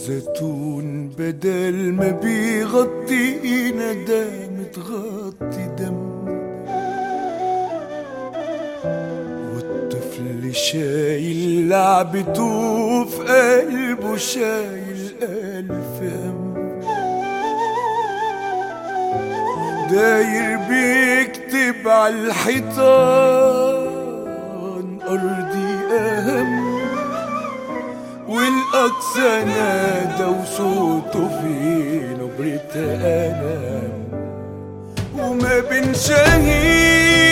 والزيتون بدل ما بيغطينا ده متغطي دم، والطفل شايل لعبته في قلبه شايل ألف هم، داير بيكتب عالحيطان أرضي أهم، والأقصى نادى وصوته في نبرة ألم، وما بين شهيد